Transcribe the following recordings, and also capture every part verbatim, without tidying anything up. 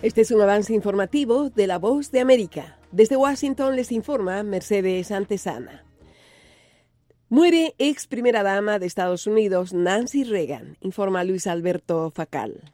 Este es un avance informativo de La Voz de América. Desde Washington les informa Mercedes Antesana. Muere ex primera dama de Estados Unidos, Nancy Reagan, informa Luis Alberto Facal.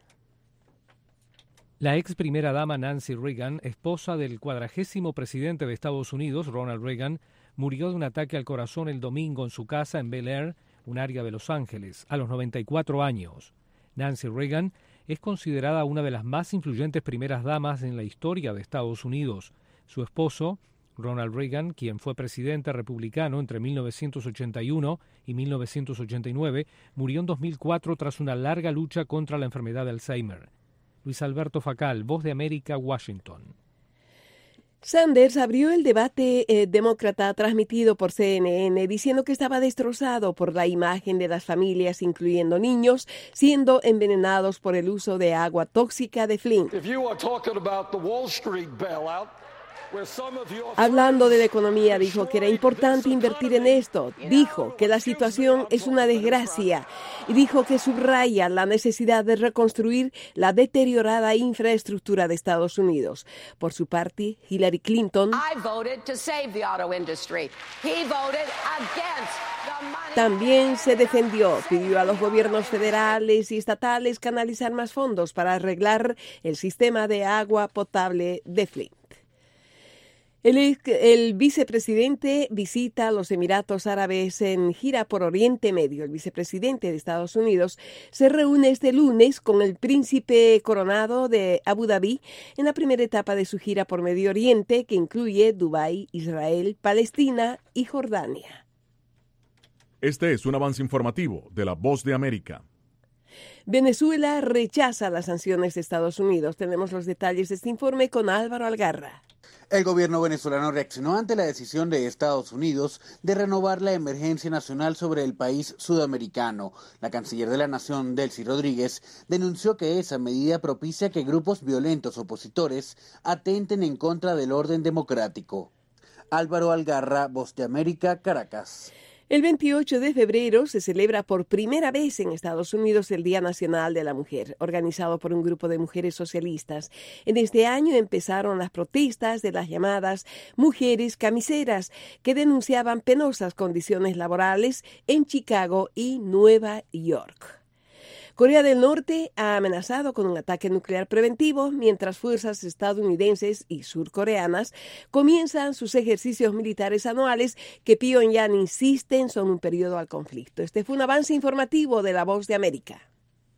La ex primera dama Nancy Reagan, esposa del cuadragésimo presidente de Estados Unidos, Ronald Reagan, murió de un ataque al corazón el domingo en su casa en Bel Air, un área de Los Ángeles, a los noventa y cuatro años. Nancy Reagan es considerada una de las más influyentes primeras damas en la historia de Estados Unidos. Su esposo, Ronald Reagan, quien fue presidente republicano entre mil novecientos ochenta y uno y mil novecientos ochenta y nueve, murió en dos mil cuatro tras una larga lucha contra la enfermedad de Alzheimer. Luis Alberto Facal, Voz de América, Washington. Sanders abrió el debate eh, demócrata transmitido por C N N diciendo que estaba destrozado por la imagen de las familias, incluyendo niños, siendo envenenados por el uso de agua tóxica de Flint. Hablando de la economía, dijo que era importante invertir en esto. Dijo que la situación es una desgracia y dijo que subraya la necesidad de reconstruir la deteriorada infraestructura de Estados Unidos. Por su parte, Hillary Clinton también se defendió, pidió a los gobiernos federales y estatales canalizar más fondos para arreglar el sistema de agua potable de Flint. El, el vicepresidente visita los Emiratos Árabes en gira por Oriente Medio. El vicepresidente de Estados Unidos se reúne este lunes con el príncipe coronado de Abu Dhabi en la primera etapa de su gira por Medio Oriente, que incluye Dubái, Israel, Palestina y Jordania. Este es un avance informativo de La Voz de América. Venezuela rechaza las sanciones de Estados Unidos. Tenemos los detalles de este informe con Álvaro Algarra. El gobierno venezolano reaccionó ante la decisión de Estados Unidos de renovar la emergencia nacional sobre el país sudamericano. La canciller de la nación, Delcy Rodríguez, denunció que esa medida propicia que grupos violentos opositores atenten en contra del orden democrático. Álvaro Algarra, Voz de América, Caracas. El veintiocho de febrero se celebra por primera vez en Estados Unidos el Día Nacional de la Mujer, organizado por un grupo de mujeres socialistas. En este año empezaron las protestas de las llamadas mujeres camiseras, que denunciaban penosas condiciones laborales en Chicago y Nueva York. Corea del Norte ha amenazado con un ataque nuclear preventivo mientras fuerzas estadounidenses y surcoreanas comienzan sus ejercicios militares anuales que Pyongyang insisten son un periodo al conflicto. Este fue un avance informativo de La Voz de América.